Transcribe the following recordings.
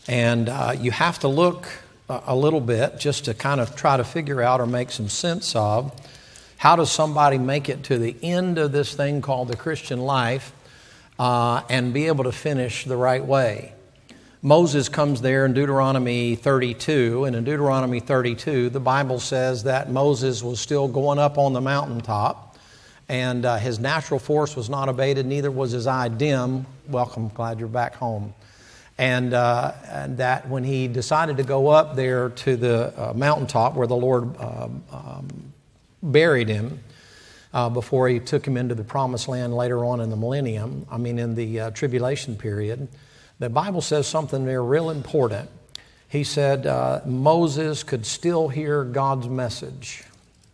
And you have to look a little bit just to kind of try to figure out or make some sense of how does somebody make it to the end of this thing called the Christian life and be able to finish the right way. Moses comes there in Deuteronomy 32, and in Deuteronomy 32, the Bible says that Moses was still going up on the mountaintop, and his natural force was not abated, neither was his eye dim. Welcome, glad you're back home. And that when he decided to go up there to the mountaintop where the Lord buried him before he took him into the promised land later on in the millennium, in the tribulation period, the Bible says something there real important. He said Moses could still hear God's message.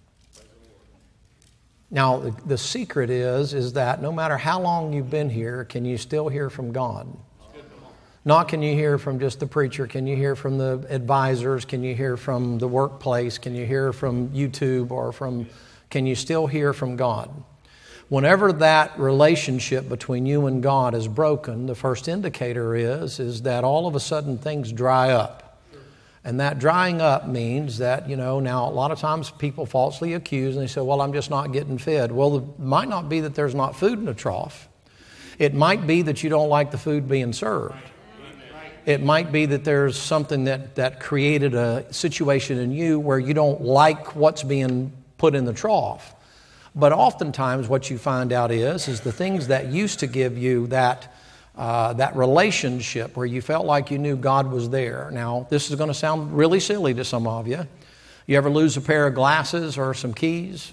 Now, the secret is that no matter how long you've been here, can you still hear from God? Not can you hear from just the preacher, can you hear from the advisors, can you hear from the workplace, can you hear from YouTube, or can you still hear from God? Whenever that relationship between you and God is broken, the first indicator is that all of a sudden things dry up. And that drying up means that, now a lot of times people falsely accuse and they say, well, I'm just not getting fed. Well, it might not be that there's not food in the trough. It might be that you don't like the food being served. It might be that there's something that created a situation in you where you don't like what's being put in the trough. But oftentimes what you find out is the things that used to give you that relationship where you felt like you knew God was there. Now, this is going to sound really silly to some of you. You ever lose a pair of glasses or some keys?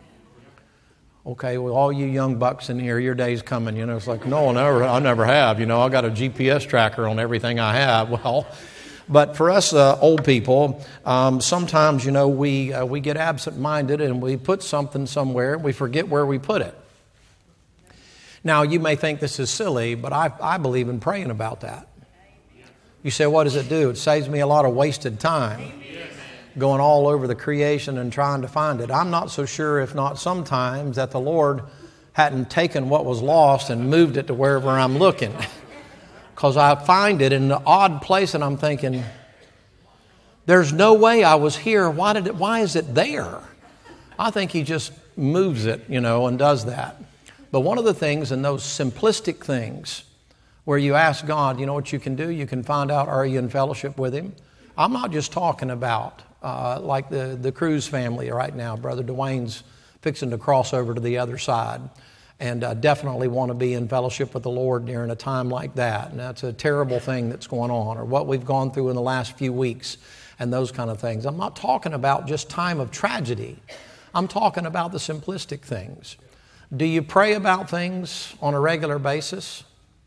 Okay, well, all you young bucks in here, your day's coming. It's like, no, I never have. I got a GPS tracker on everything I have. Well, but for us old people, sometimes, we get absent-minded and we put something somewhere. We forget where we put it. Now, you may think this is silly, but I believe in praying about that. You say, what does it do? It saves me a lot of wasted time going all over the creation and trying to find it. I'm not so sure, if not sometimes, that the Lord hadn't taken what was lost and moved it to wherever I'm looking. Because I find it in an odd place and I'm thinking, there's no way I was here. Why is it there? I think He just moves it, and does that. But one of the things in those simplistic things where you ask God, what you can do? You can find out, are you in fellowship with Him? I'm not just talking about like the Cruz family right now. Brother Dwayne's fixing to cross over to the other side and definitely want to be in fellowship with the Lord during a time like that. And that's a terrible thing that's going on, or what we've gone through in the last few weeks and those kind of things. I'm not talking about just time of tragedy. I'm talking about the simplistic things. Do you pray about things on a regular basis?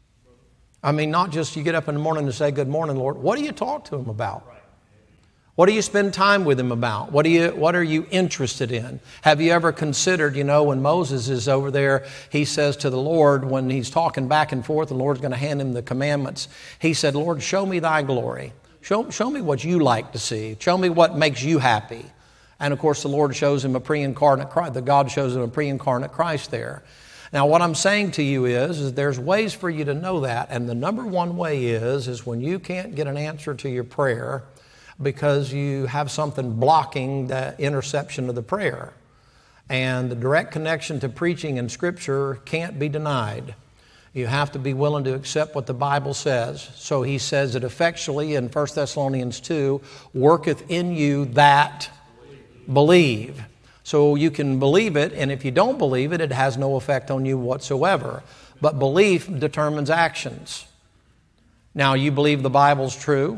Not just you get up in the morning and say, good morning, Lord. What do you talk to Him about? What do you spend time with Him about? What are you interested in? Have you ever considered, when Moses is over there, he says to the Lord, when he's talking back and forth, the Lord's going to hand him the commandments. He said, Lord, show me thy glory. Show me what you like to see. Show me what makes you happy. And of course, the Lord shows him a pre-incarnate Christ. The God shows him a pre-incarnate Christ there. Now, what I'm saying to you is there's ways for you to know that. And the number one way is when you can't get an answer to your prayer because you have something blocking the interception of the prayer. And the direct connection to preaching and Scripture can't be denied. You have to be willing to accept what the Bible says. So He says it effectually in 1 Thessalonians 2, worketh in you that believe. So you can believe it, and if you don't believe it, it has no effect on you whatsoever. But belief determines actions. Now, you believe the Bible's true?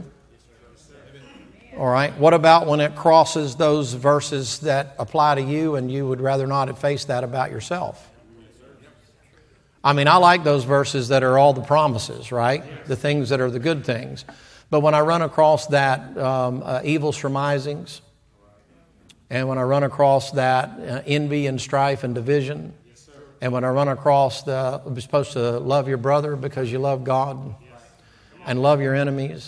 All right. What about when it crosses those verses that apply to you and you would rather not have faced that about yourself? I like those verses that are all the promises, right? The things that are the good things. But when I run across that evil surmisings, and when I run across that envy and strife and division, and when I run across you're supposed to love your brother because you love God and love your enemies,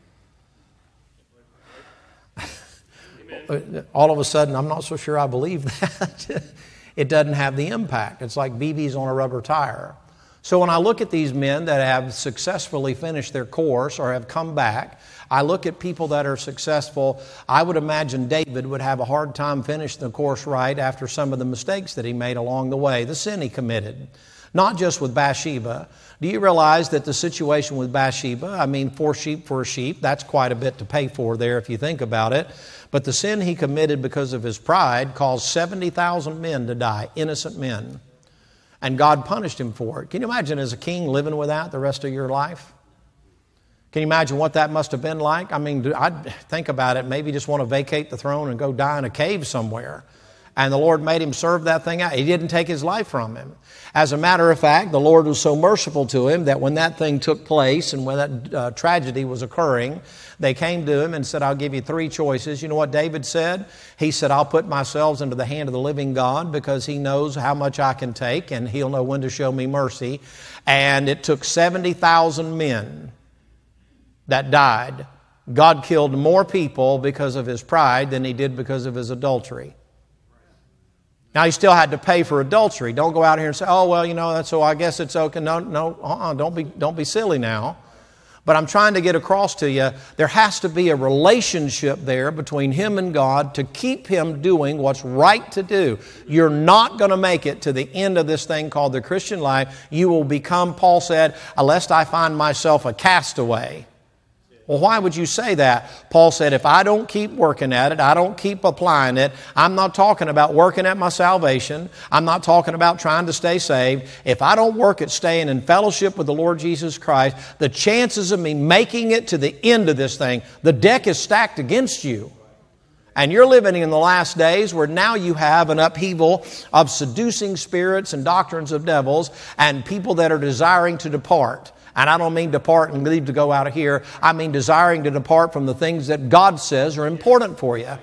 all of a sudden, I'm not so sure I believe that. It doesn't have the impact. It's like BBs on a rubber tire. So when I look at these men that have successfully finished their course or have come back, I look at people that are successful. I would imagine David would have a hard time finishing the course right after some of the mistakes that he made along the way, the sin he committed. Not just with Bathsheba. Do you realize that the situation with Bathsheba, I mean, 4 sheep for a sheep, that's quite a bit to pay for there if you think about it. But the sin he committed because of his pride caused 70,000 men to die, innocent men. And God punished him for it. Can you imagine as a king living with that the rest of your life? Can you imagine what that must have been like? I mean, I'd think about it, maybe just want to vacate the throne and go die in a cave somewhere. And the Lord made him serve that thing out. He didn't take his life from him. As a matter of fact, the Lord was so merciful to him that when that thing took place and when that tragedy was occurring, they came to him and said, I'll give you 3 choices. You know what David said? He said, I'll put myself into the hand of the living God because he knows how much I can take and he'll know when to show me mercy. And it took 70,000 men that died. God killed more people because of his pride than he did because of his adultery. Now, he still had to pay for adultery. Don't go out here and say, oh, well, you know, that's so I guess it's okay. No, don't be silly now. But I'm trying to get across to you, there has to be a relationship there between him and God to keep him doing what's right to do. You're not going to make it to the end of this thing called the Christian life. You will become, Paul said, unless I find myself a castaway. Well, why would you say that? Paul said, if I don't keep working at it, I don't keep applying it, I'm not talking about working at my salvation. I'm not talking about trying to stay saved. If I don't work at staying in fellowship with the Lord Jesus Christ, the chances of me making it to the end of this thing, the deck is stacked against you. And you're living in the last days where now you have an upheaval of seducing spirits and doctrines of devils and people that are desiring to depart. And I don't mean depart and leave to go out of here. I mean desiring to depart from the things that God says are important for you.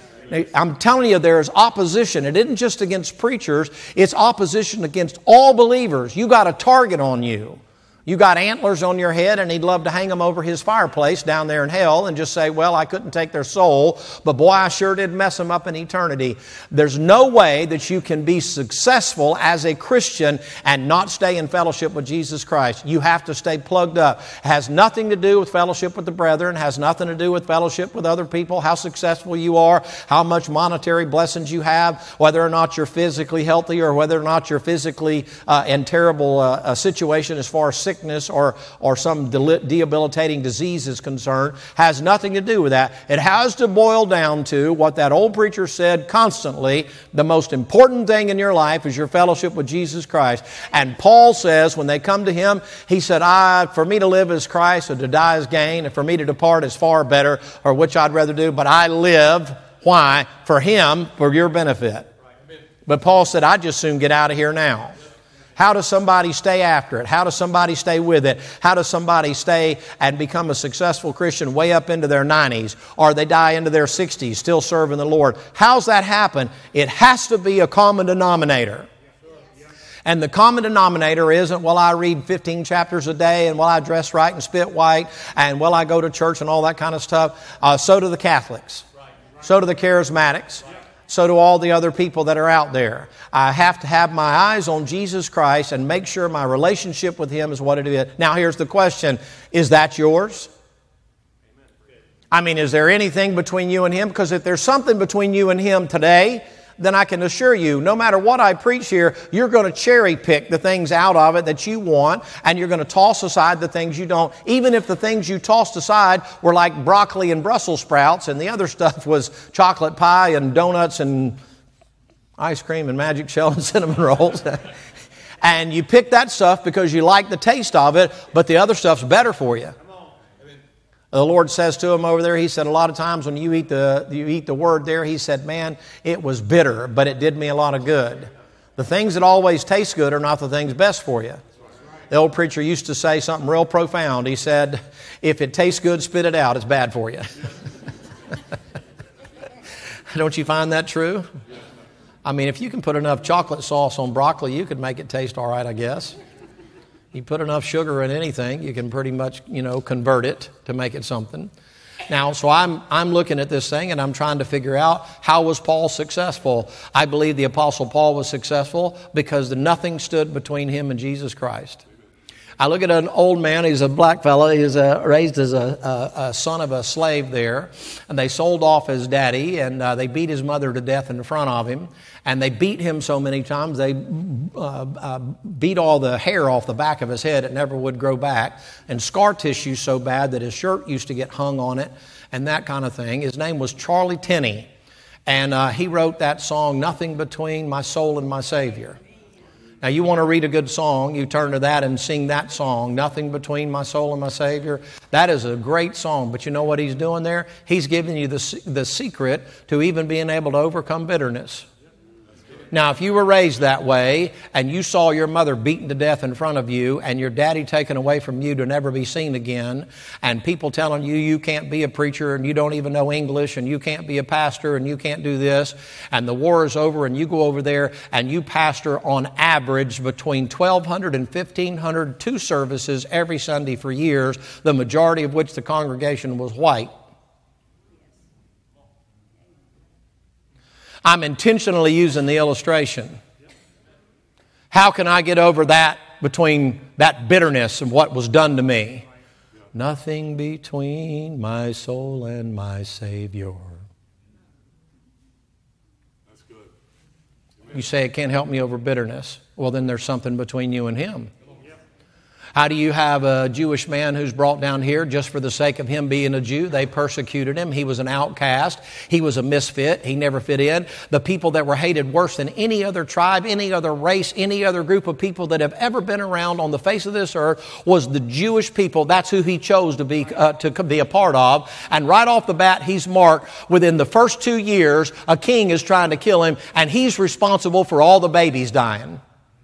I'm telling you, there is opposition. It isn't just against preachers. It's opposition against all believers. You got a target on you. You got antlers on your head and he'd love to hang them over his fireplace down there in hell and just say, well, I couldn't take their soul, but boy, I sure did mess them up in eternity. There's no way that you can be successful as a Christian and not stay in fellowship with Jesus Christ. You have to stay plugged up. It has nothing to do with fellowship with the brethren. It has nothing to do with fellowship with other people, how successful you are, how much monetary blessings you have, whether or not you're physically healthy or whether or not you're physically in terrible situation as far as sickness or some debilitating disease is concerned, has nothing to do with that. It has to boil down to what that old preacher said constantly, the most important thing in your life is your fellowship with Jesus Christ. And Paul says when they come to him, he said, for me to live is Christ, or to die is gain, and for me to depart is far better, or which I'd rather do, but I live, why? For him, for your benefit. But Paul said, I'd just soon get out of here now. How does somebody stay after it? How does somebody stay with it? How does somebody stay and become a successful Christian way up into their 90s or they die into their 60s still serving the Lord? How's that happen? It has to be a common denominator. And the common denominator isn't, well, I read 15 chapters a day and well, I dress right and spit white and well, I go to church and all that kind of stuff. So do the Catholics. So do the Charismatics. So do all the other people that are out there. I have to have my eyes on Jesus Christ and make sure my relationship with Him is what it is. Now here's the question. Is that yours? I mean, is there anything between you and Him? Because if there's something between you and Him today, then I can assure you, no matter what I preach here, you're going to cherry pick the things out of it that you want, and you're going to toss aside the things you don't, even if the things you tossed aside were like broccoli and Brussels sprouts, and the other stuff was chocolate pie and donuts and ice cream and magic shell and cinnamon rolls. And you pick that stuff because you like the taste of it, but the other stuff's better for you. The Lord says to him over there, He said, a lot of times when you eat the word there, He said, man, it was bitter, but it did me a lot of good. The things that always taste good are not the things best for you. The old preacher used to say something real profound. He said, if it tastes good, spit it out. It's bad for you. Don't you find that true? I mean, if you can put enough chocolate sauce on broccoli, you could make it taste all right, I guess. You put enough sugar in anything, you can pretty much, convert it to make it something. Now, so I'm looking at this thing and I'm trying to figure out, how was Paul successful? I believe the Apostle Paul was successful because nothing stood between him and Jesus Christ. I look at an old man, he's a black fellow, he's raised as a son of a slave there, and they sold off his daddy, and they beat his mother to death in front of him, and they beat him so many times, they beat all the hair off the back of his head, it never would grow back, and scar tissue so bad that his shirt used to get hung on it, and that kind of thing. His name was Charlie Tenney, and he wrote that song, Nothing Between My Soul and My Savior. Now, you want to read a good song, you turn to that and sing that song, Nothing Between My Soul and My Savior. That is a great song, but you know what he's doing there? He's giving you the secret to even being able to overcome bitterness. Now, if you were raised that way and you saw your mother beaten to death in front of you and your daddy taken away from you to never be seen again, and people telling you you can't be a preacher and you don't even know English and you can't be a pastor and you can't do this, and the war is over and you go over there and you pastor on average between 1,200 and 1,500 two services every Sunday for years, the majority of which the congregation was white. I'm intentionally using the illustration. How can I get over that between that bitterness and what was done to me? Nothing between my soul and my Savior. That's good. You say it can't help me over bitterness. Well, then there's something between you and Him. How do you have a Jewish man who's brought down here just for the sake of him being a Jew? They persecuted him. He was an outcast. He was a misfit. He never fit in. The people that were hated worse than any other tribe, any other race, any other group of people that have ever been around on the face of this earth was the Jewish people. That's who he chose to be a part of. And right off the bat, he's marked within the first 2 years, a king is trying to kill him, and he's responsible for all the babies dying.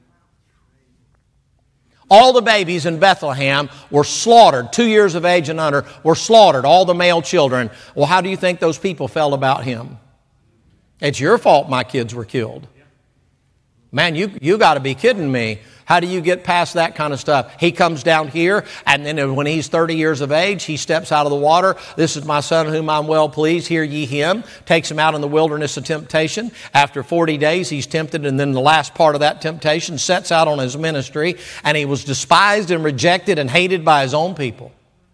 All the babies in Bethlehem were slaughtered, 2 years of age and under, were slaughtered, all the male children. Well, how do you think those people felt about him? It's your fault my kids were killed. Man, you got to be kidding me. How do you get past that kind of stuff? He comes down here, and then when he's 30 years of age, he steps out of the water. This is my son whom I'm well pleased. Hear ye him. Takes him out in the wilderness of temptation. After 40 days, he's tempted, and then the last part of that temptation sets out on his ministry, and he was despised and rejected and hated by his own people.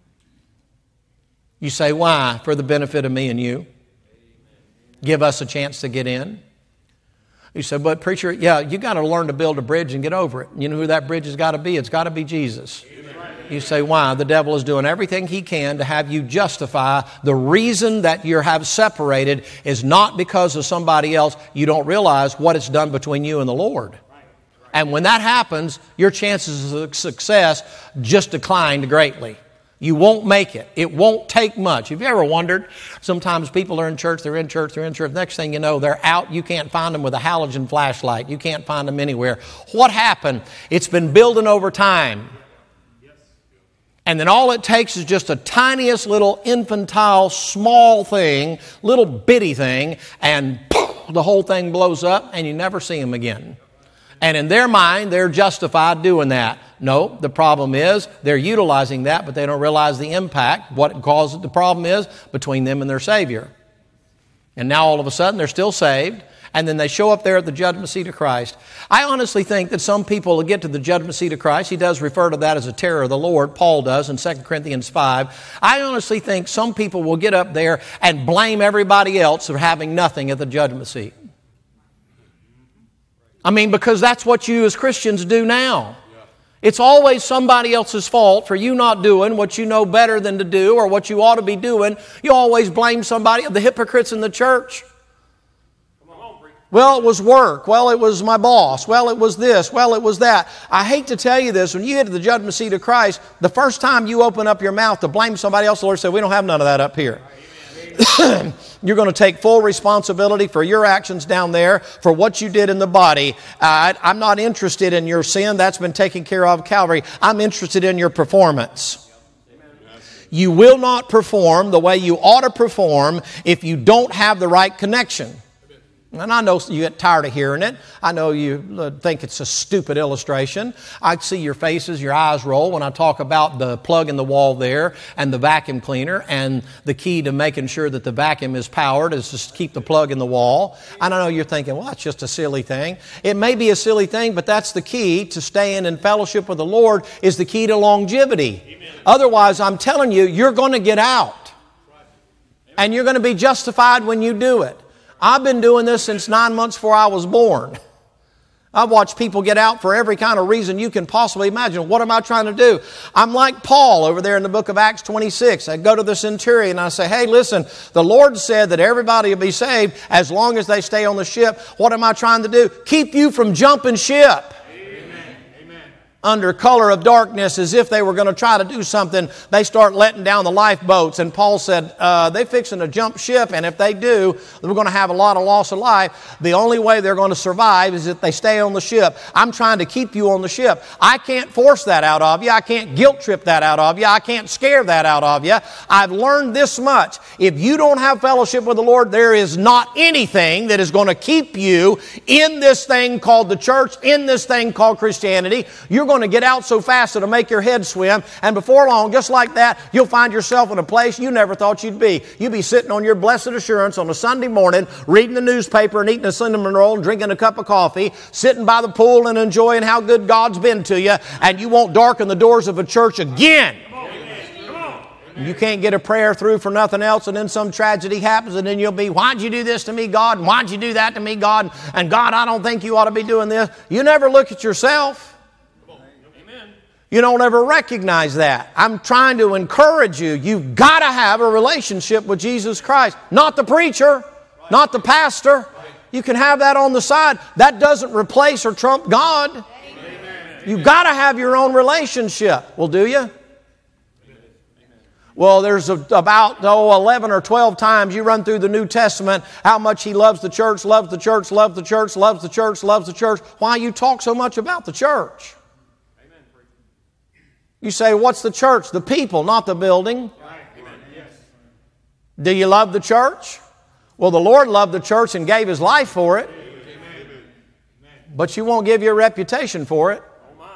You say, why? For the benefit of me and you. Give us a chance to get in. You said, but preacher, yeah, you got to learn to build a bridge and get over it. You know who that bridge has got to be? It's got to be Jesus. Amen. You say, why? The devil is doing everything he can to have you justify the reason that you have separated is not because of somebody else. You don't realize what it's done between you and the Lord. And when that happens, your chances of success just decline greatly. You won't make it. It won't take much. Have you ever wondered? Sometimes people are in church, they're in church. Next thing you know, they're out. You can't find them with a halogen flashlight. You can't find them anywhere. What happened? It's been building over time. And then all it takes is just a tiniest little infantile, small thing, little bitty thing, and poof, the whole thing blows up and you never see them again. And in their mind, they're justified doing that. No, the problem is they're utilizing that, but they don't realize the impact, what caused the problem is between them and their Savior. And now all of a sudden they're still saved, and then they show up there at the judgment seat of Christ. I honestly think that some people will get to the judgment seat of Christ. He does refer to that as a terror of the Lord. Paul does in 2 Corinthians 5. I honestly think some people will get up there and blame everybody else for having nothing at the judgment seat. I mean, because that's what you as Christians do now. It's always somebody else's fault for you not doing what you know better than to do or what you ought to be doing. You always blame somebody, the hypocrites in the church. Well, it was work. Well, it was my boss. Well, it was this. Well, it was that. I hate to tell you this. When you get to the judgment seat of Christ, the first time you open up your mouth to blame somebody else, the Lord said, we don't have none of that up here. You're going to take full responsibility for your actions down there, for what you did in the body. I'm not interested in your sin. That's been taken care of at Calvary. I'm interested in your performance. You will not perform the way you ought to perform if you don't have the right connection. And I know you get tired of hearing it. I know you think it's a stupid illustration. I see your faces, your eyes roll when I talk about the plug in the wall there and the vacuum cleaner, and the key to making sure that the vacuum is powered is just keep the plug in the wall. I know you're thinking, well, that's just a silly thing. It may be a silly thing, but that's the key to staying in fellowship with the Lord, is the key to longevity. Amen. Otherwise, I'm telling you, you're going to get out. And you're going to be justified when you do it. I've been doing this since 9 months before I was born. I've watched people get out for every kind of reason you can possibly imagine. What am I trying to do? I'm like Paul over there in the book of Acts 26. I go to the centurion and I say, hey, listen, the Lord said that everybody will be saved as long as they stay on the ship. What am I trying to do? Keep you from jumping ship. Under color of darkness, as if they were going to try to do something, they start letting down the lifeboats. And Paul said, they're fixing to jump ship, and if they do, we're going to have a lot of loss of life. The only way they're going to survive is if they stay on the ship. I'm trying to keep you on the ship. I can't force that out of you. I can't guilt trip that out of you. I can't scare that out of you. I've learned this much. If you don't have fellowship with the Lord, there is not anything that is going to keep you in this thing called the church, in this thing called Christianity. You're going to get out so fast it'll make your head swim, and before long, just like that, you'll find yourself in a place you never thought you'd be. You'll be sitting on your blessed assurance on a Sunday morning, reading the newspaper and eating a cinnamon roll and drinking a cup of coffee, sitting by the pool and enjoying how good God's been to you, and you won't darken the doors of a church again. You can't get a prayer through for nothing else, and then some tragedy happens, and then you'll be, why'd you do this to me, God? And why'd you do that to me, God? And God, I don't think you ought to be doing this. You never look at yourself. You don't ever recognize that. I'm trying to encourage you. You've got to have a relationship with Jesus Christ. Not the preacher, not the pastor. You can have that on the side. That doesn't replace or trump God. You've got to have your own relationship. Well, do you? Well, there's about 11 or 12 times you run through the New Testament how much He loves the church, loves the church, loves the church, loves the church, loves the church. Why you talk so much about the church? You say, what's the church? The people, not the building. Do you love the church? Well, the Lord loved the church and gave His life for it. But you won't give your reputation for it.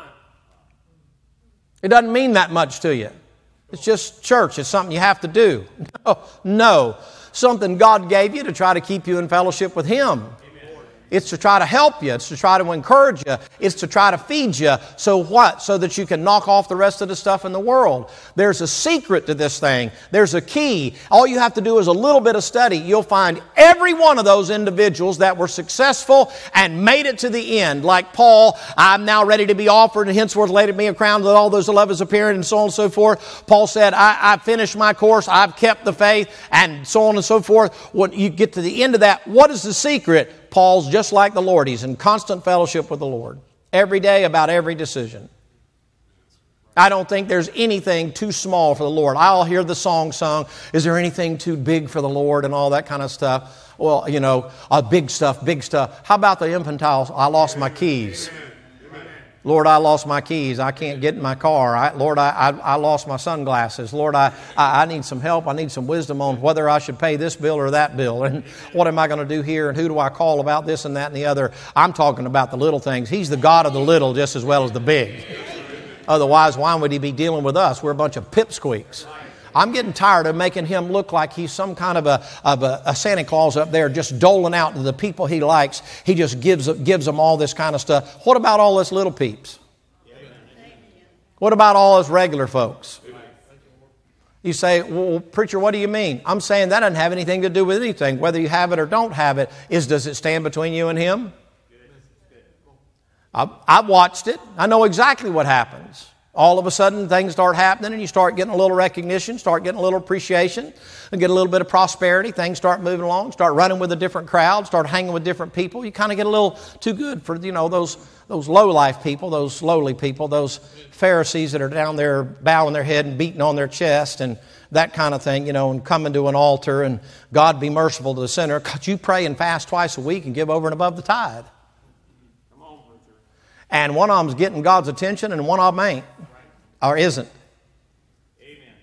It doesn't mean that much to you. It's just church. It's something you have to do. No. Something God gave you to try to keep you in fellowship with Him. It's to try to help you. It's to try to encourage you. It's to try to feed you. So what? So that you can knock off the rest of the stuff in the world. There's a secret to this thing. There's a key. All you have to do is a little bit of study. You'll find every one of those individuals that were successful and made it to the end. Like Paul, I'm now ready to be offered, and henceforth laid me a crown with all those 11 appearing, and so on and so forth. Paul said, I finished my course. I've kept the faith, and so on and so forth. When you get to the end of that, what is the secret? Paul's just like the Lord. He's in constant fellowship with the Lord. Every day about every decision. I don't think there's anything too small for the Lord. I'll hear the song sung, is there anything too big for the Lord, and all that kind of stuff. Well, big stuff. How about the infantile, I lost my keys. Lord, I lost my keys. I can't get in my car. Lord, I lost my sunglasses. Lord, I need some help. I need some wisdom on whether I should pay this bill or that bill. And what am I going to do here? And who do I call about this and that and the other? I'm talking about the little things. He's the God of the little just as well as the big. Otherwise, why would He be dealing with us? We're a bunch of pipsqueaks. I'm getting tired of making Him look like He's some kind of a Santa Claus up there just doling out to the people He likes. He just gives them all this kind of stuff. What about all us little peeps? What about all us regular folks? You say, well, preacher, what do you mean? I'm saying that doesn't have anything to do with anything. Whether you have it or don't have it, does it stand between you and Him? I've watched it. I know exactly what happens. All of a sudden, things start happening, and you start getting a little recognition, start getting a little appreciation, and get a little bit of prosperity. Things start moving along, start running with a different crowd, start hanging with different people. You kind of get a little too good for, those low-life people, those lowly people, those Pharisees that are down there bowing their head and beating on their chest and that kind of thing, and coming to an altar, and God be merciful to the sinner. Could you pray and fast twice a week and give over and above the tithe? And one of them's getting God's attention and one of them ain't. Or isn't. Amen.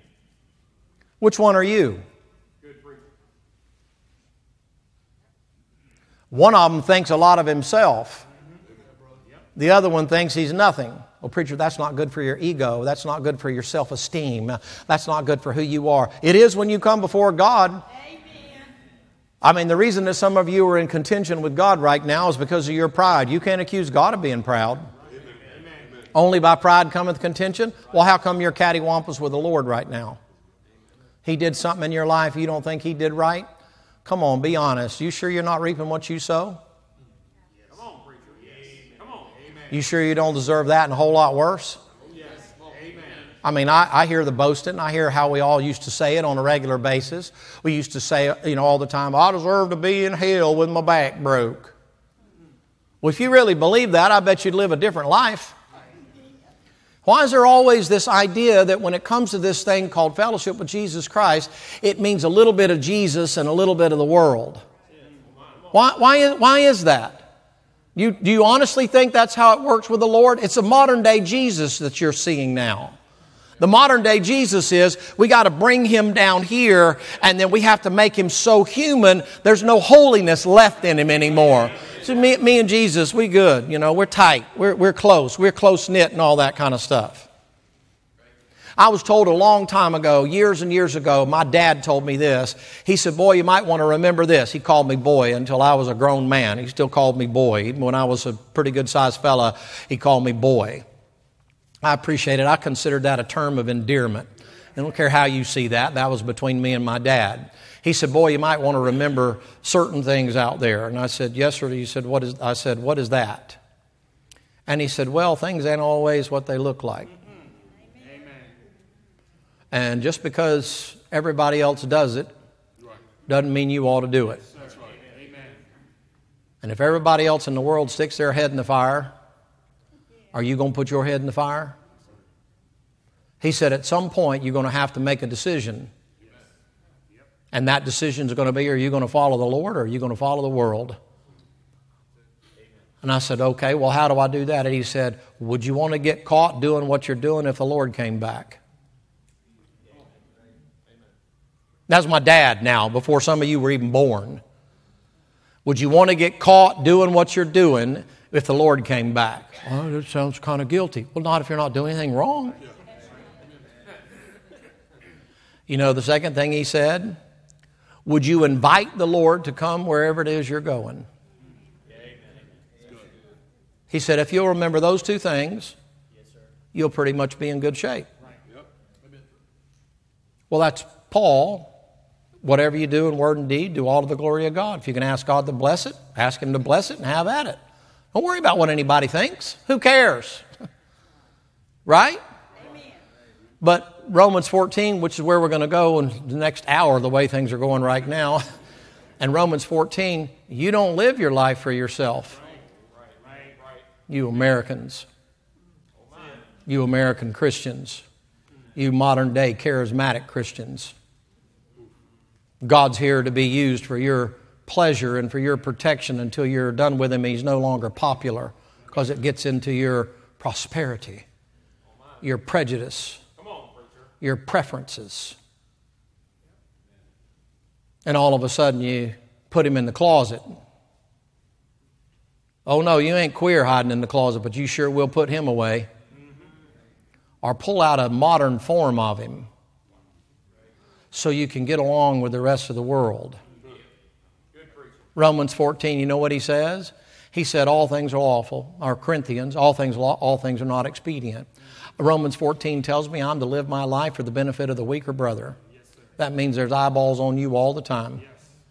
Which one are you? Good preacher. One of them thinks a lot of himself. The other one thinks he's nothing. Well, preacher, that's not good for your ego. That's not good for your self-esteem. That's not good for who you are. It is when you come before God. Amen. I mean, the reason that some of you are in contention with God right now is because of your pride. You can't accuse God of being proud. Amen. Only by pride cometh contention. Well, how come you're cattywampus with the Lord right now? He did something in your life you don't think He did right? Come on, be honest. You sure you're not reaping what you sow? Come on, preacher. Yes. Come on. Amen. You sure you don't deserve that and a whole lot worse? Yes. Amen. I mean, I hear the boasting. I hear how we all used to say it on a regular basis. We used to say, all the time, I deserve to be in hell with my back broke. Well, if you really believe that, I bet you'd live a different life. Why is there always this idea that when it comes to this thing called fellowship with Jesus Christ, it means a little bit of Jesus and a little bit of the world? Why is that? Do you honestly think that's how it works with the Lord? It's a modern day Jesus that you're seeing now. The modern day Jesus is, we got to bring Him down here, and then we have to make Him so human, there's no holiness left in Him anymore. So me and Jesus, we good. We're tight. We're close. We're close-knit and all that kind of stuff. I was told a long time ago, years and years ago, my dad told me this. He said, boy, you might want to remember this. He called me boy until I was a grown man. He still called me boy. Even when I was a pretty good-sized fella, he called me boy. I appreciate it. I considered that a term of endearment. I don't care how you see that. That was between me and my dad. He said, boy, you might want to remember certain things out there. And I said, yes, sir. He said, I said, what is that? And he said, well, things ain't always what they look like. Amen. And just because everybody else does it doesn't mean you ought to do it. That's right. Amen. And if everybody else in the world sticks their head in the fire, are you going to put your head in the fire? He said, at some point, you're going to have to make a decision. And that decision is going to be, are you going to follow the Lord or are you going to follow the world? And I said, okay, well, how do I do that? And he said, would you want to get caught doing what you're doing if the Lord came back? That's my dad now, before some of you were even born. Would you want to get caught doing what you're doing if the Lord came back? Oh, that sounds kind of guilty. Well, not if you're not doing anything wrong. The second thing he said, would you invite the Lord to come wherever it is you're going? He said, if you'll remember those two things, you'll pretty much be in good shape. Well, that's Paul. Whatever you do in word and deed, do all to the glory of God. If you can ask God to bless it, ask Him to bless it and have at it. Don't worry about what anybody thinks. Who cares? Right? Amen. But Romans 14, which is where we're going to go in the next hour, the way things are going right now. And Romans 14, you don't live your life for yourself. Right. You Americans. You American Christians. You modern day charismatic Christians. God's here to be used for your pleasure and for your protection until you're done with Him. He's no longer popular because it gets into your prosperity, your prejudice, your preferences. And all of a sudden you put Him in the closet. Oh no, you ain't queer hiding in the closet, but you sure will put Him away. Or pull out a modern form of Him so you can get along with the rest of the world. Romans 14, you know what he says? He said all things are lawful. Or Corinthians, all things are not expedient. Romans 14 tells me I'm to live my life for the benefit of the weaker brother. That means there's eyeballs on you all the time.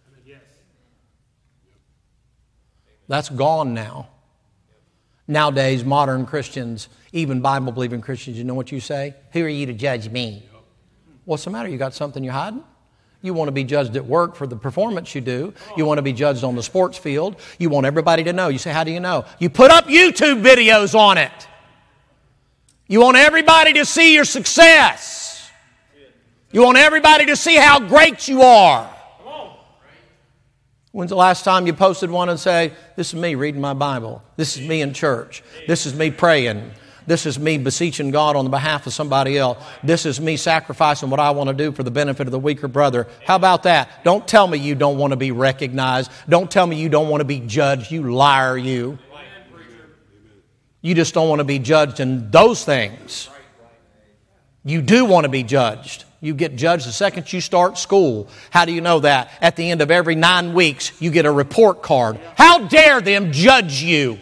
That's gone now. Nowadays, modern Christians, even Bible-believing Christians, you know what you say? Who are you to judge me? What's the matter? You got something you're hiding? You want to be judged at work for the performance you do. You want to be judged on the sports field. You want everybody to know. You say, how do you know? You put up YouTube videos on it. You want everybody to see your success. You want everybody to see how great you are. When's the last time you posted one and say, this is me reading my Bible. This is me in church. This is me praying. This is me beseeching God on the behalf of somebody else. This is me sacrificing what I want to do for the benefit of the weaker brother. How about that? Don't tell me you don't want to be recognized. Don't tell me you don't want to be judged. You liar, you. You just don't want to be judged in those things. You do want to be judged. You get judged the second you start school. How do you know that? At the end of every 9 weeks, you get a report card. How dare them judge you?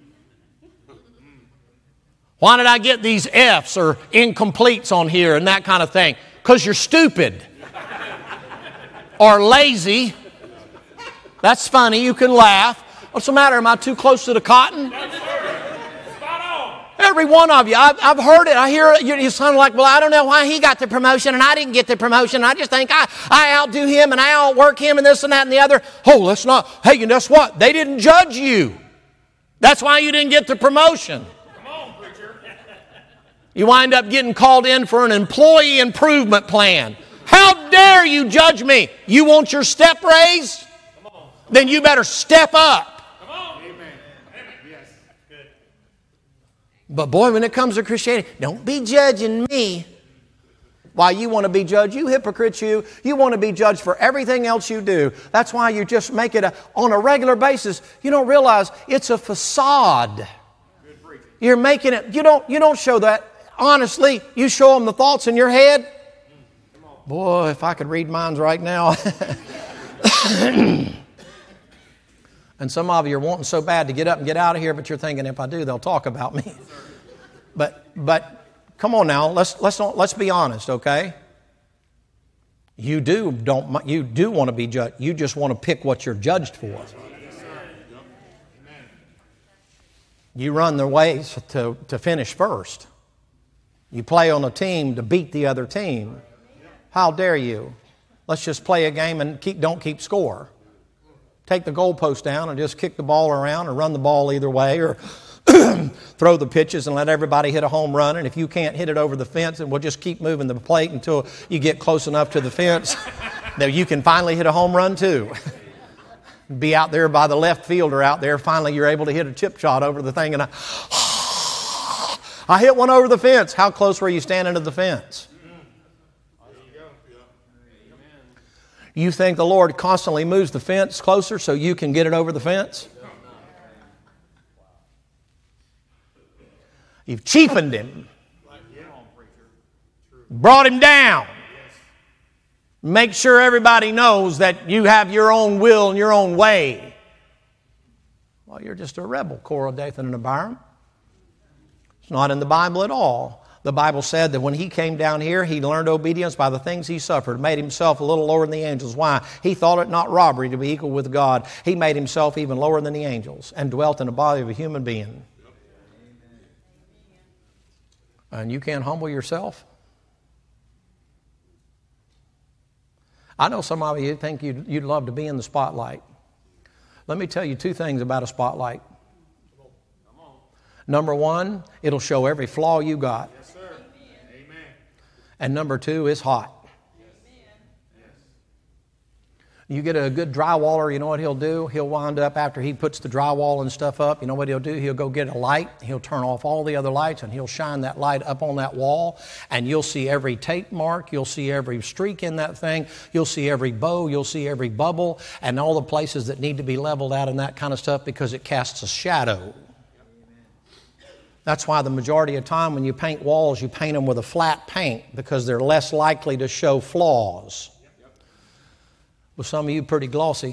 Why did I get these F's or incompletes on here and that kind of thing? Because you're stupid. Or lazy. That's funny. You can laugh. What's the matter? Am I too close to the cotton? Every one of you. I've heard it. I hear it. You sound like, well, I don't know why he got the promotion and I didn't get the promotion. I just think I outdo him and I outwork him and this and that and the other. Oh, that's not. Hey, and guess what? They didn't judge you. That's why you didn't get the promotion. Come on, preacher. You wind up getting called in for an employee improvement plan. How dare you judge me? You want your step raised? Then you better step up. But boy, when it comes to Christianity, don't be judging me. Why you want to be judged? You hypocrites, you. You want to be judged for everything else you do. That's why you just make it on a regular basis. You don't realize it's a facade. You're making it. You don't show that. Honestly, you show them the thoughts in your head. Boy, if I could read minds right now. And some of you are wanting so bad to get up and get out of here, but you're thinking, if I do, they'll talk about me. But come on now, let's be honest, okay? You do want to be judged. You just want to pick what you're judged for. You run the race to finish first. You play on a team to beat the other team. How dare you? Let's just play a game and don't keep score. Take the goalpost down and just kick the ball around or run the ball either way or throw the pitches and let everybody hit a home run. And if you can't hit it over the fence, then we'll just keep moving the plate until you get close enough to the fence that you can finally hit a home run too. Be out there by the left fielder out there. Finally, you're able to hit a chip shot over the thing. And I hit one over the fence. How close were you standing to the fence? You think the Lord constantly moves the fence closer so you can get it over the fence? You've cheapened him. Brought him down. Make sure everybody knows that you have your own will and your own way. Well, you're just a rebel, Korah, Dathan, and Abiram. It's not in the Bible at all. The Bible said that when he came down here, he learned obedience by the things he suffered, made himself a little lower than the angels. Why? He thought it not robbery to be equal with God. He made himself even lower than the angels and dwelt in the body of a human being. And you can't humble yourself? I know some of you think you'd love to be in the spotlight. Let me tell you two things about a spotlight. Number one, it'll show every flaw you got. Yes, sir. Amen. And number two, it's hot. You get a good drywaller, you know what he'll do? He'll wind up after he puts the drywall and stuff up, you know what he'll do? He'll go get a light, he'll turn off all the other lights, and he'll shine that light up on that wall, and you'll see every tape mark, you'll see every streak in that thing, you'll see every bow, you'll see every bubble, and all the places that need to be leveled out and that kind of stuff because it casts a shadow. That's why the majority of time when you paint walls, you paint them with a flat paint because they're less likely to show flaws. Well, some of you pretty glossy.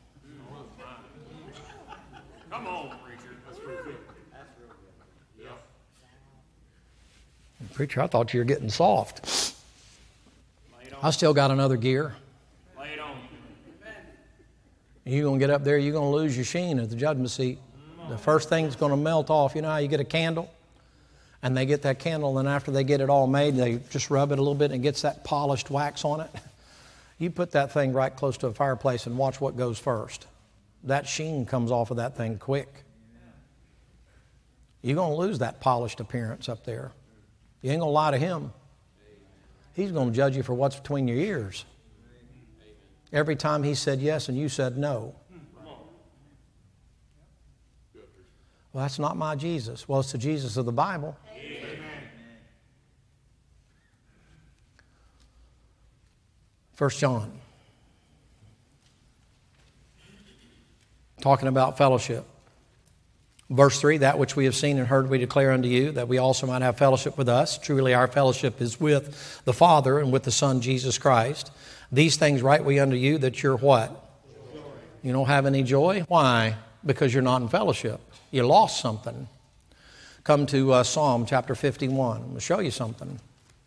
Come on, preacher. That's real good. Preacher, I thought you were getting soft. I still got another gear. Lay it on. You're going to get up there, you're going to lose your sheen at the judgment seat. The first thing that's going to melt off, you know how you get a candle? And they get that candle, and after they get it all made, they just rub it a little bit and it gets that polished wax on it. You put that thing right close to a fireplace and watch what goes first. That sheen comes off of that thing quick. You're going to lose that polished appearance up there. You ain't going to lie to him. He's going to judge you for what's between your ears. Every time he said yes and you said no. Well, that's not my Jesus. Well, it's the Jesus of the Bible. Amen. 1 John. Talking about fellowship. Verse 3, that which we have seen and heard we declare unto you, that we also might have fellowship with us. Truly our fellowship is with the Father and with the Son, Jesus Christ. These things write we unto you, that you're what? Joy. You don't have any joy? Why? Because you're not in fellowship. You lost something. Come to Psalm chapter 51. I'll show you something.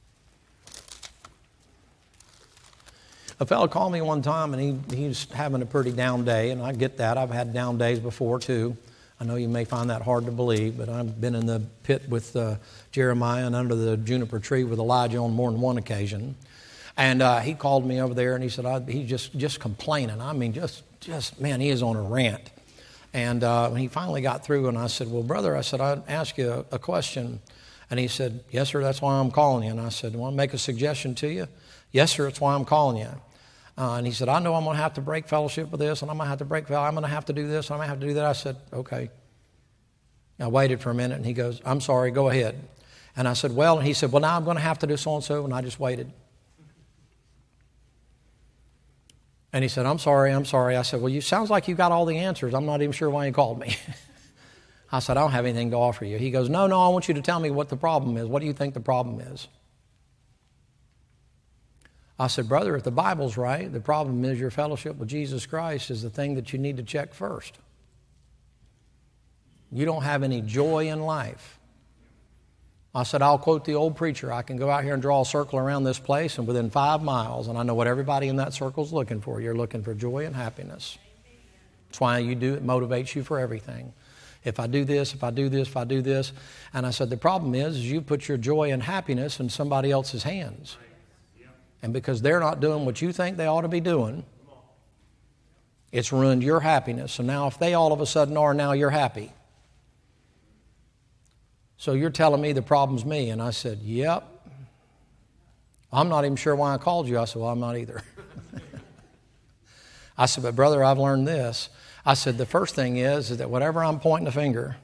A fellow called me one time, and he's having a pretty down day, and I get that. I've had down days before, too. I know you may find that hard to believe, but I've been in the pit with Jeremiah and under the juniper tree with Elijah on more than one occasion. And he called me over there, and he said, he's just complaining. I mean, just man, he is on a rant. And when he finally got through, and I said, well, brother, I said, I'd ask you a question. And he said, yes, sir, that's why I'm calling you. And I said, want to make a suggestion to you? Yes, sir, that's why I'm calling you. And he said, I know I'm going to have to break fellowship with this, and I'm going to have to I'm going to have to do this, and I'm going to have to do that. I said, okay. I waited for a minute, and he goes, I'm sorry, go ahead. And I said, well, and he said, well, now I'm going to have to do so-and-so, and I just waited. And he said, I'm sorry. I said, well, sounds like you got all the answers. I'm not even sure why you called me. I said, I don't have anything to offer you. He goes, no, I want you to tell me what the problem is. What do you think the problem is? I said, brother, if the Bible's right, the problem is your fellowship with Jesus Christ is the thing that you need to check first. You don't have any joy in life. I said, I'll quote the old preacher. I can go out here and draw a circle around this place, and within 5 miles, and I know what everybody in that circle is looking for. You're looking for joy and happiness. That's why you do it. Motivates you for everything. If I do this, if I do this, if I do this. And I said, the problem is you put your joy and happiness in somebody else's hands. And because they're not doing what you think they ought to be doing, it's ruined your happiness. So now if they all of a sudden are, now you're happy. So you're telling me the problem's me. And I said, yep. I'm not even sure why I called you. I said, well, I'm not either. I said, but brother, I've learned this. I said, the first thing is that whatever I'm pointing a finger,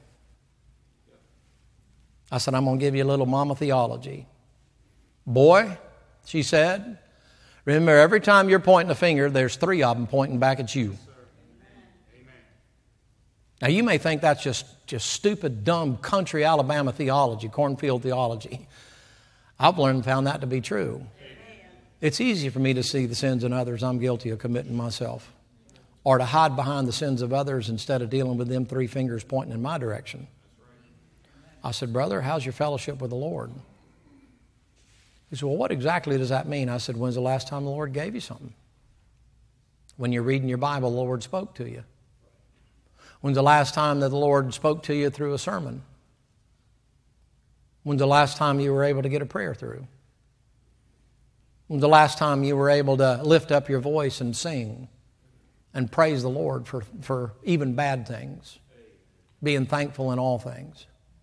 I said, I'm going to give you a little mama theology. Boy, she said, remember, every time you're pointing a finger, there's 3 of them pointing back at you. Amen. Now, you may think that's just stupid, dumb, country Alabama theology, cornfield theology. I've learned and found that to be true. Amen. It's easy for me to see the sins in others I'm guilty of committing myself, or to hide behind the sins of others instead of dealing with them 3 fingers pointing in my direction. I said, brother, how's your fellowship with the Lord? He said, well, what exactly does that mean? I said, when's the last time the Lord gave you something? When you're reading your Bible, the Lord spoke to you. When's the last time that the Lord spoke to you through a sermon? When's the last time you were able to get a prayer through? When's the last time you were able to lift up your voice and sing and praise the Lord for even bad things, being thankful in all things?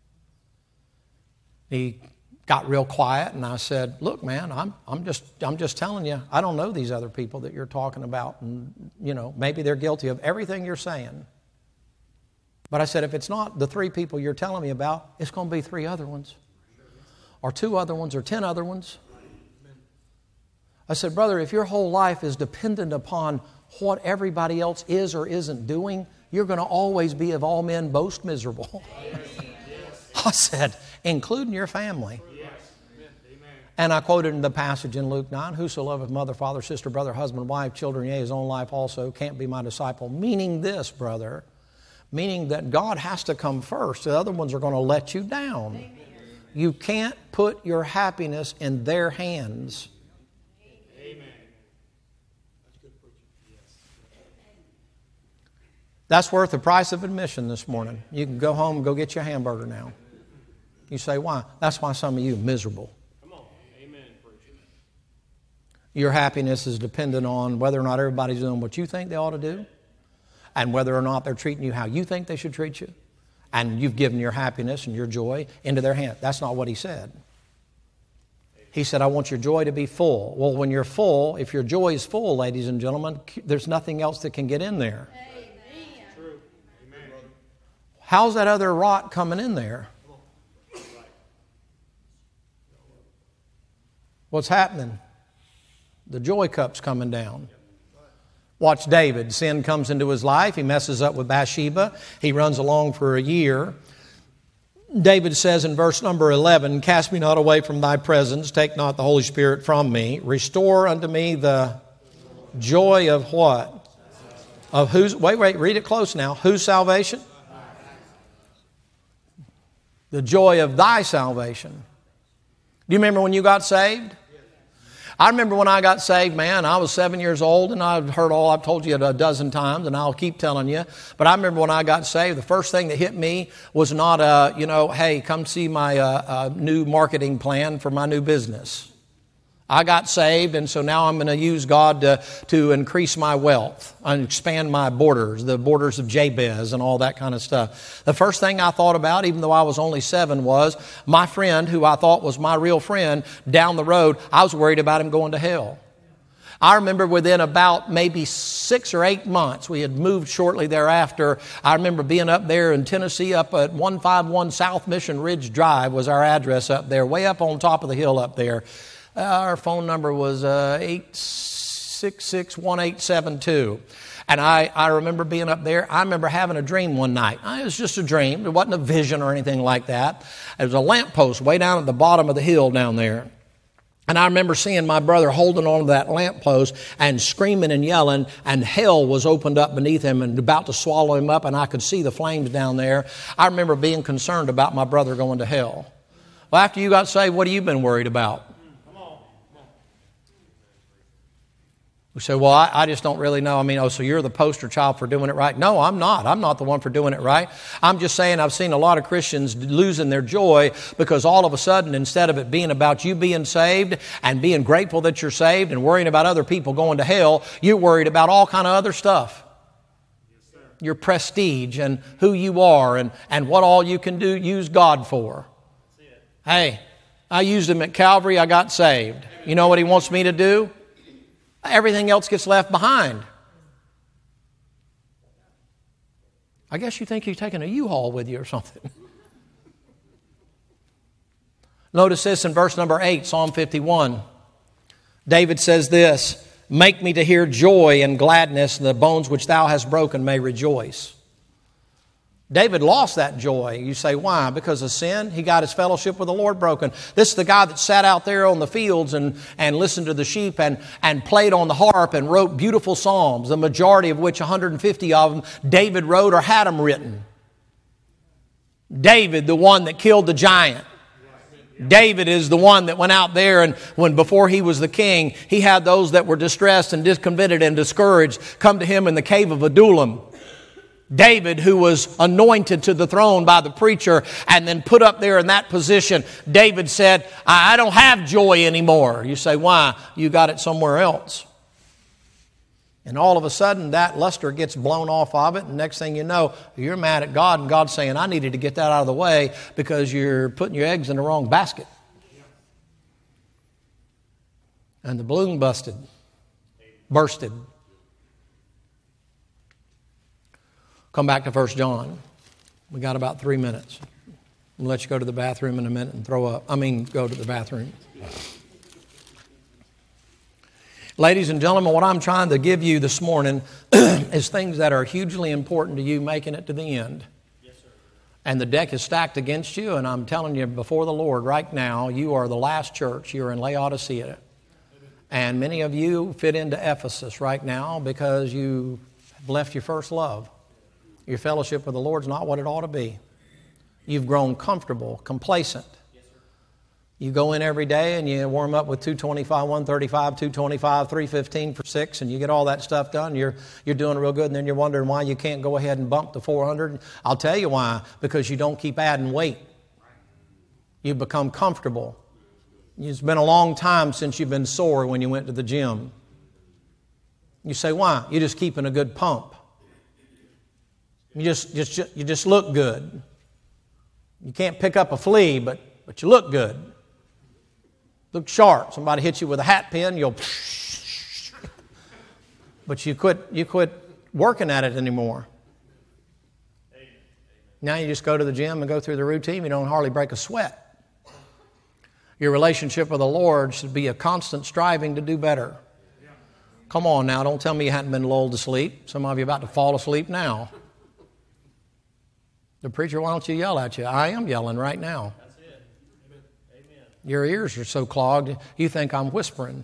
He got real quiet, and I said, look, man, I'm just telling you, I don't know these other people that you're talking about, and maybe they're guilty of everything you're saying. But I said, if it's not the 3 people you're telling me about, it's going to be 3 other ones, or 2 other ones, or 10 other ones. I said, brother, if your whole life is dependent upon what everybody else is or isn't doing, you're going to always be of all men most miserable. I said, including your family. And I quoted in the passage in Luke 9, whoso loveth mother, father, sister, brother, husband, wife, children, yea, his own life also, can't be my disciple. Meaning this, brother, meaning that God has to come first. The other ones are going to let you down. Amen. You can't put your happiness in their hands. Amen. That's worth the price of admission this morning. You can go home and go get your hamburger now. You say, why? That's why some of you are miserable. Your happiness is dependent on whether or not everybody's doing what you think they ought to do, and whether or not they're treating you how you think they should treat you, and you've given your happiness and your joy into their hand. That's not what he said. He said, I want your joy to be full. Well, when you're full, if your joy is full, ladies and gentlemen, there's nothing else that can get in there. True. Amen. How's that other rot coming in there? What's happening? The joy cup's coming down. Watch David. Sin comes into his life. He messes up with Bathsheba. He runs along for a year. David says in verse number 11, cast me not away from thy presence. Take not the Holy Spirit from me. Restore unto me the joy of what? Of whose? Wait, read it close now. Whose salvation? The joy of thy salvation. Do you remember when you got saved? I remember when I got saved, man, I was 7 years old, and I've told you it a dozen times, and I'll keep telling you. But I remember when I got saved, the first thing that hit me was not, hey, come see my new marketing plan for my new business. I got saved, and so now I'm going to use God to increase my wealth and expand my borders, the borders of Jabez and all that kind of stuff. The first thing I thought about, even though I was only 7, was my friend, who I thought was my real friend, down the road. I was worried about him going to hell. I remember within about maybe 6 or 8 months, we had moved shortly thereafter. I remember being up there in Tennessee, up at 151 South Mission Ridge Drive was our address up there, way up on top of the hill up there. Our phone number was 866-1872. And I remember being up there. I remember having a dream one night. It was just a dream. It wasn't a vision or anything like that. It was a lamppost way down at the bottom of the hill down there. And I remember seeing my brother holding on to that lamppost and screaming and yelling, and hell was opened up beneath him and about to swallow him up, and I could see the flames down there. I remember being concerned about my brother going to hell. Well, after you got saved, what have you been worried about? We say, well, I just don't really know. So you're the poster child for doing it right. No, I'm not. I'm not the one for doing it right. I'm just saying I've seen a lot of Christians losing their joy because all of a sudden, instead of it being about you being saved and being grateful that you're saved and worrying about other people going to hell, you're worried about all kind of other stuff. Yes, sir. Your prestige and who you are and what all you can do, use God for. That's it. Hey, I used Him at Calvary. I got saved. You know what He wants me to do? Everything else gets left behind. I guess you think you're taking a U-Haul with you or something. Notice this in verse number 8, Psalm 51. David says this, make me to hear joy and gladness, and the bones which thou hast broken may rejoice. David lost that joy. You say, why? Because of sin? He got his fellowship with the Lord broken. This is the guy that sat out there on the fields and listened to the sheep and played on the harp and wrote beautiful psalms, the majority of which, 150 of them, David wrote or had them written. David, the one that killed the giant. David is the one that went out there and before he was the king, he had those that were distressed and discontented and discouraged come to him in the cave of Adullam. David, who was anointed to the throne by the preacher and then put up there in that position, David said, I don't have joy anymore. You say, why? You got it somewhere else. And all of a sudden, that luster gets blown off of it, and next thing you know, you're mad at God, and God's saying, I needed to get that out of the way because you're putting your eggs in the wrong basket. And the balloon bursted. Come back to 1 John. We got about 3 minutes. I'll let you go to the bathroom in a minute and go to the bathroom. Ladies and gentlemen, what I'm trying to give you this morning is things that are hugely important to you making it to the end. Yes, sir. And the deck is stacked against you, and I'm telling you before the Lord right now, you are the last church. You're in Laodicea. And many of you fit into Ephesus right now because you have left your first love. Your fellowship with the Lord's not what it ought to be. You've grown comfortable, complacent. Yes, sir. You go in every day and you warm up with 225, 135, 225, 315 for 6, and you get all that stuff done. You're doing real good, and then you're wondering why you can't go ahead and bump to 400. I'll tell you why. Because you don't keep adding weight. You've become comfortable. It's been a long time since you've been sore when you went to the gym. You say, why? You're just keeping a good pump. You just look good. You can't pick up a flea, but you look good. Look sharp. Somebody hits you with a hat pin, you'll... But you quit working at it anymore. Now you just go to the gym and go through the routine. You don't hardly break a sweat. Your relationship with the Lord should be a constant striving to do better. Come on now, don't tell me you hadn't been lulled to sleep. Some of you are about to fall asleep now. The preacher, why don't you yell at you? I am yelling right now. That's it. Amen. Your ears are so clogged, you think I'm whispering.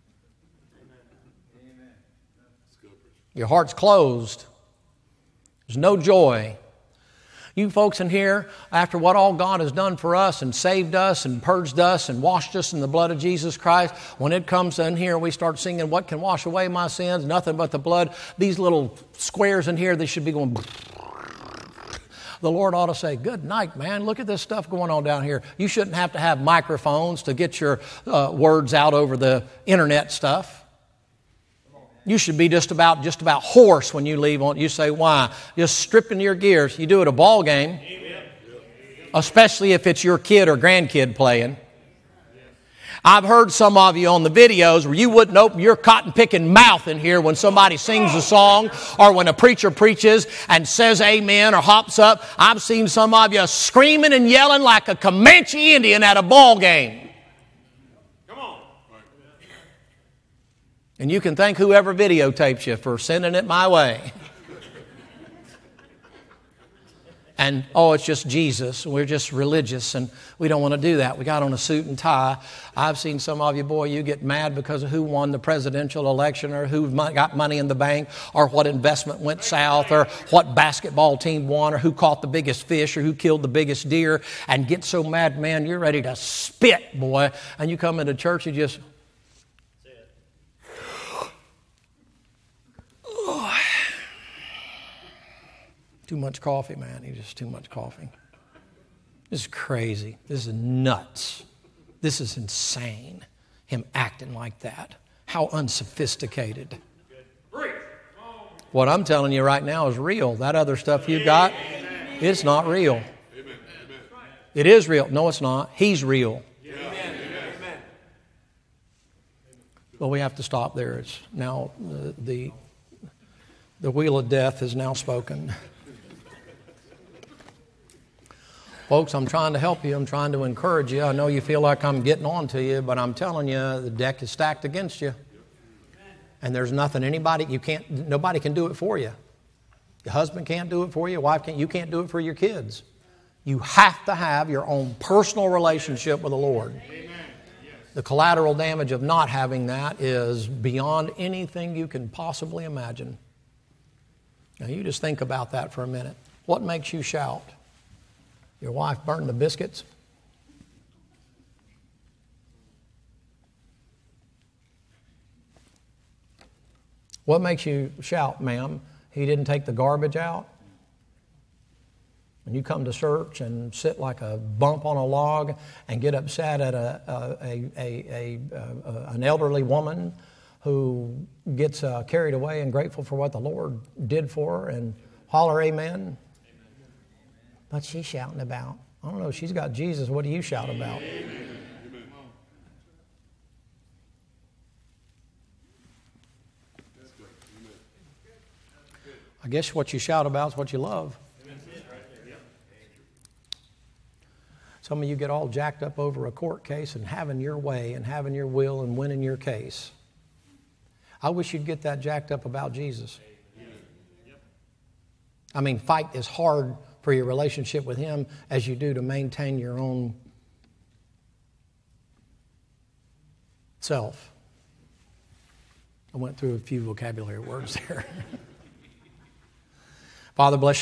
Amen. Your heart's closed. There's no joy. You folks in here, after what all God has done for us and saved us and purged us and washed us in the blood of Jesus Christ, when it comes in here, we start singing, what can wash away my sins? Nothing but the blood. These little squares in here, they should be going. The Lord ought to say, good night, man. Look at this stuff going on down here. You shouldn't have to have microphones to get your words out over the internet stuff. You should be just about hoarse when you leave on. You say, why? Just stripping your gears. You do it at a ball game, especially if it's your kid or grandkid playing. I've heard some of you on the videos where you wouldn't open your cotton-picking mouth in here when somebody sings a song or when a preacher preaches and says amen or hops up. I've seen some of you screaming and yelling like a Comanche Indian at a ball game. And you can thank whoever videotapes you for sending it my way. And, it's just Jesus. We're just religious, and we don't want to do that. We got on a suit and tie. I've seen some of you, boy, you get mad because of who won the presidential election or who got money in the bank or what investment went south or what basketball team won or who caught the biggest fish or who killed the biggest deer and get so mad, man, you're ready to spit, boy. And you come into church and just... Too much coffee, man. It's just too much coffee. This is crazy. This is nuts. This is insane. Him acting like that. How unsophisticated. What I'm telling you right now is real. That other stuff you got, it's not real. It is real. No, it's not. He's real. Well, we have to stop there. It's now the wheel of death is now spoken. Folks, I'm trying to help you. I'm trying to encourage you. I know you feel like I'm getting on to you, but I'm telling you, the deck is stacked against you. And there's nothing nobody can do it for you. Your husband can't do it for you. Your wife can't. You can't do it for your kids. You have to have your own personal relationship with the Lord. The collateral damage of not having that is beyond anything you can possibly imagine. Now, you just think about that for a minute. What makes you shout? Your wife burned the biscuits? What makes you shout, ma'am? He didn't take the garbage out? When you come to church and sit like a bump on a log and get upset at an elderly woman who gets carried away and grateful for what the Lord did for her and holler amen. What's she shouting about? I don't know. She's got Jesus. What do you shout about? I guess what you shout about is what you love. Some of you get all jacked up over a court case and having your way and having your will and winning your case. I wish you'd get that jacked up about Jesus. I mean, fight as hard for your relationship with Him as you do to maintain your own self. I went through a few vocabulary words there. Father, bless you.